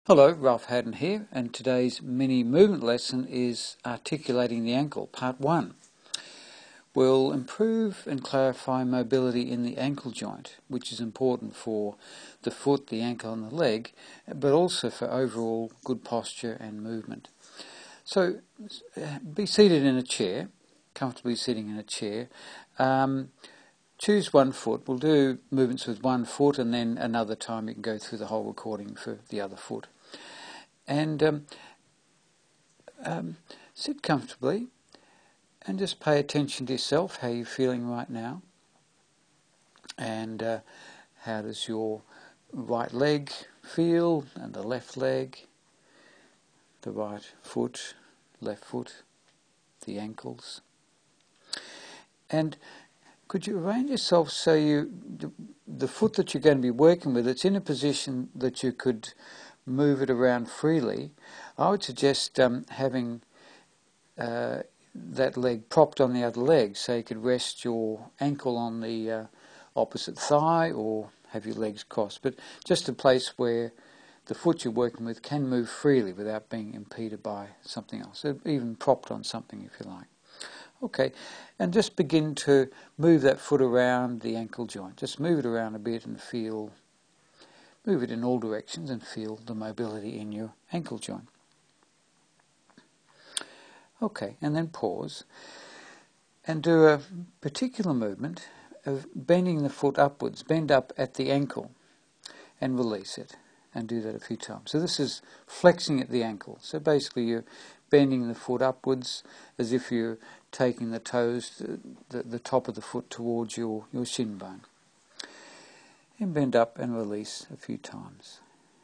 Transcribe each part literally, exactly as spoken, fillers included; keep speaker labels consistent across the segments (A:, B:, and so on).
A: Hello, Ralph Haddon here, and today's mini movement lesson is Articulating the Ankle, Part one. We'll improve and clarify mobility in the ankle joint, which is important for the foot, the ankle and the leg, but also for overall good posture and movement. So, be seated in a chair, comfortably sitting in a chair. Um, choose one foot. We'll do movements with one foot, and then another time you can go through the whole recording for the other foot. And um, um, sit comfortably and just pay attention to yourself, how you're feeling right now, and uh, how does your right leg feel, and the left leg, the right foot, left foot, the ankles. And could you arrange yourself so you, the, the foot that you're going to be working with, it's in a position that you could move it around freely. I would suggest um, having uh, that leg propped on the other leg, so you could rest your ankle on the uh, opposite thigh or have your legs crossed, but just a place where the foot you're working with can move freely without being impeded by something else, so even propped on something if you like. Okay, and just begin to move that foot around the ankle joint. Just move it around a bit and feel, move it in all directions and feel the mobility in your ankle joint. Okay, and then pause and do a particular movement of bending the foot upwards. Bend up at the ankle and release it, and do that a few times. So this is flexing at the ankle. So basically you're bending the foot upwards as if you're taking the toes, the, the top of the foot towards your, your shin bone. And bend up and release a few times.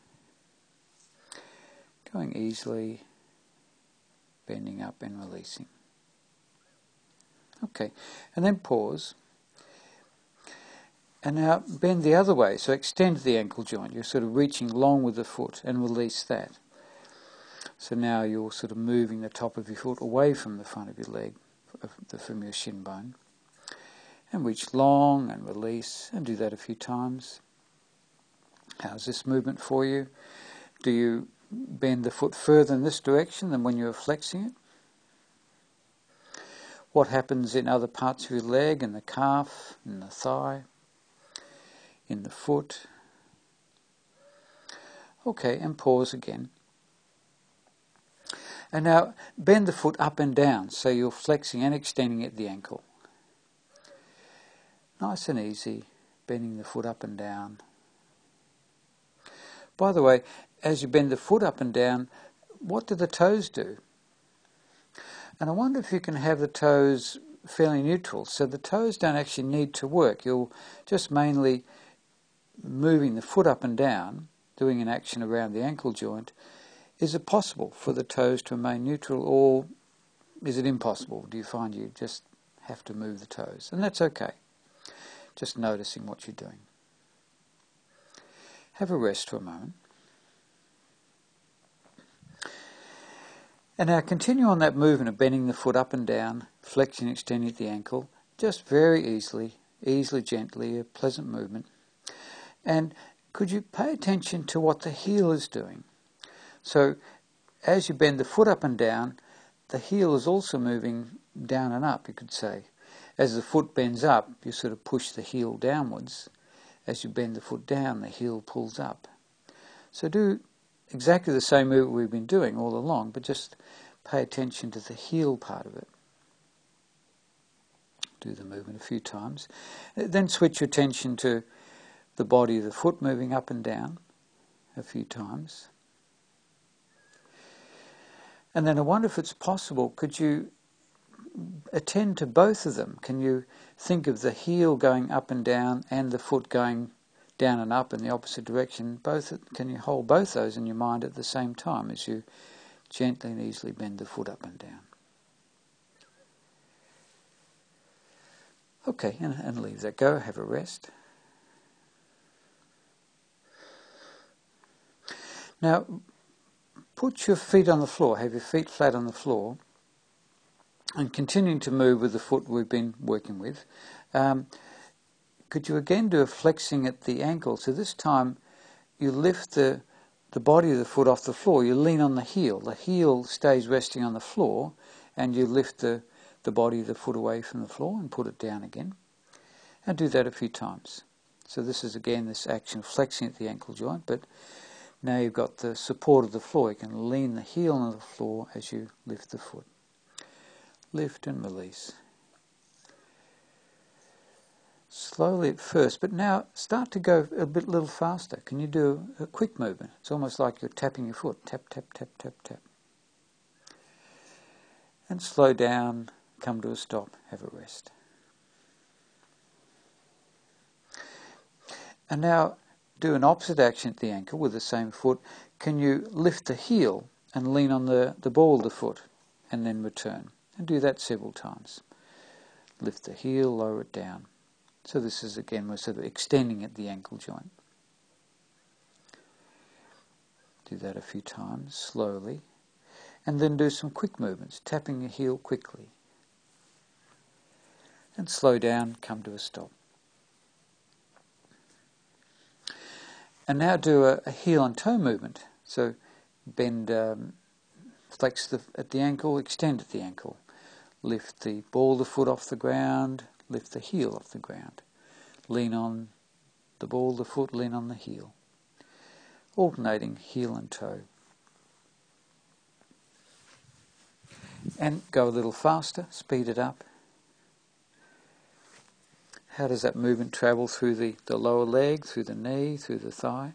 A: Going easily, bending up and releasing. Okay, and then pause. And now bend the other way, so extend the ankle joint. You're sort of reaching long with the foot and release that. So now you're sort of moving the top of your foot away from the front of your leg, from your shin bone. And reach long and release, and do that a few times. How's this movement for you? Do you bend the foot further in this direction than when you're flexing it? What happens in other parts of your leg, in the calf, in the thigh, in the foot? Okay, and pause again. And now bend the foot up and down, so you're flexing and extending at the ankle. Nice and easy, bending the foot up and down. By the way, as you bend the foot up and down, what do the toes do? And I wonder if you can have the toes fairly neutral, so the toes don't actually need to work. You're just mainly moving the foot up and down, doing an action around the ankle joint. Is it possible for the toes to remain neutral, or is it impossible? Do you find you just have to move the toes? And that's okay. Just noticing what you're doing. Have a rest for a moment. And now continue on that movement of bending the foot up and down, flexing and extending at the ankle, just very easily, easily, gently, a pleasant movement. And could you pay attention to what the heel is doing? So as you bend the foot up and down, the heel is also moving down and up, you could say. As the foot bends up, you sort of push the heel downwards. As you bend the foot down, the heel pulls up. So do exactly the same movement we've been doing all along, but just pay attention to the heel part of it. Do the movement a few times. Then switch your attention to the body of the foot moving up and down a few times. And then I wonder if it's possible, could you attend to both of them? Can you think of the heel going up and down and the foot going down and up in the opposite direction? Both, can you hold both those in your mind at the same time as you gently and easily bend the foot up and down? Okay, and, and leave that go. Have a rest. Now, put your feet on the floor. Have your feet flat on the floor, and continuing to move with the foot we've been working with. Um, could you again do a flexing at the ankle? So this time you lift the the body of the foot off the floor, you lean on the heel. The heel stays resting on the floor, and you lift the, the body of the foot away from the floor and put it down again. And do that a few times. So this is again this action of flexing at the ankle joint, but now you've got the support of the floor. You can lean the heel on the floor as you lift the foot. Lift and release. Slowly at first, but now start to go a bit little faster. Can you do a quick movement? It's almost like you're tapping your foot. Tap, tap, tap, tap, tap. And slow down, come to a stop, have a rest. And now do an opposite action at the ankle with the same foot. Can you lift the heel and lean on the, the ball of the foot and then return? And do that several times. Lift the heel, lower it down. So this is again, we're sort of extending at the ankle joint. Do that a few times, slowly. And then do some quick movements, tapping your heel quickly. And slow down, come to a stop. And now do a, a heel and toe movement. So bend, um, flex the, at the ankle, extend at the ankle. Lift the ball of the foot off the ground, lift the heel off the ground. Lean on the ball of the foot, lean on the heel. Alternating heel and toe. And go a little faster, speed it up. How does that movement travel through the, the lower leg, through the knee, through the thigh?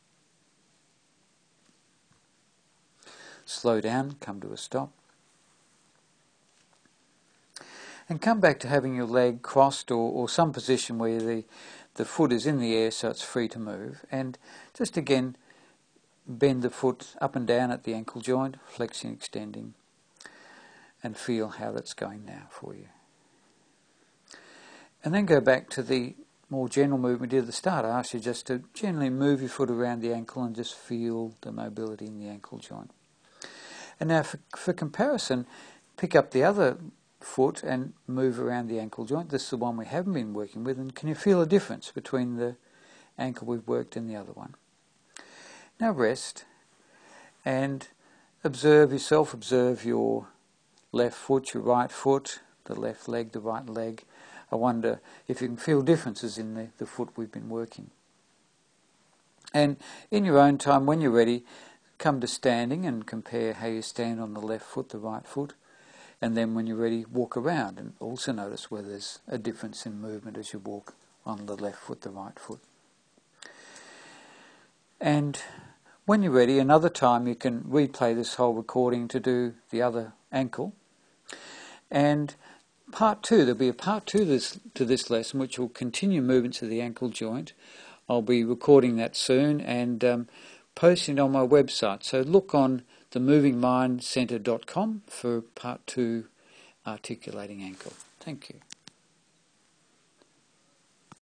A: Slow down, come to a stop. And come back to having your leg crossed or, or some position where the, the foot is in the air so it's free to move. And just again, bend the foot up and down at the ankle joint, flexing, extending, and feel how that's going now for you. And then go back to the more general movement we did at the start. I asked you just to generally move your foot around the ankle and just feel the mobility in the ankle joint. And now for, for comparison, pick up the other foot and move around the ankle joint. This is the one we haven't been working with, and can you feel a difference between the ankle we've worked and the other one? Now rest and observe yourself, observe your left foot, your right foot, the left leg, the right leg. I wonder if you can feel differences in the, the foot we've been working. And in your own time, when you're ready, come to standing and compare how you stand on the left foot, the right foot. And then when you're ready, walk around and also notice whether there's a difference in movement as you walk on the left foot, the right foot. And when you're ready, another time you can replay this whole recording to do the other ankle. And part two, there'll be a part two to this, to this lesson, which will continue movements of the ankle joint. I'll be recording that soon and um, posting it on my website. So look on the moving mind centre dot com for part two, articulating ankle. Thank you.